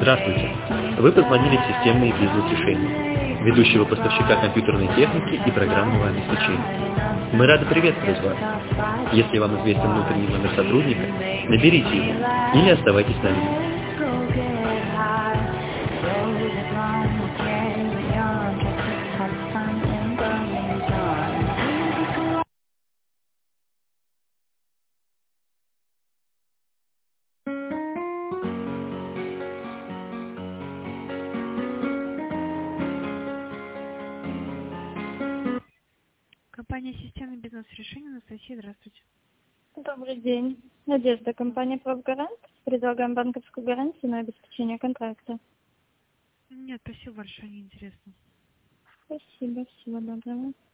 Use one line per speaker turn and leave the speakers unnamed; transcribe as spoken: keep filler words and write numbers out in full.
Здравствуйте! Вы позвонили в системные бизнес-решения, ведущего поставщика компьютерной техники и программного обеспечения. Мы рады приветствовать вас. Если вам известен внутренний номер сотрудника, наберите его или оставайтесь на линии.
Компания «Системный бизнес-решение». Анастасия, здравствуйте.
Добрый день. Надежда, компания «Профгарант». Предлагаем банковскую гарантию на обеспечение контракта.
Нет, спасибо большое, неинтересно.
Спасибо, всего доброго.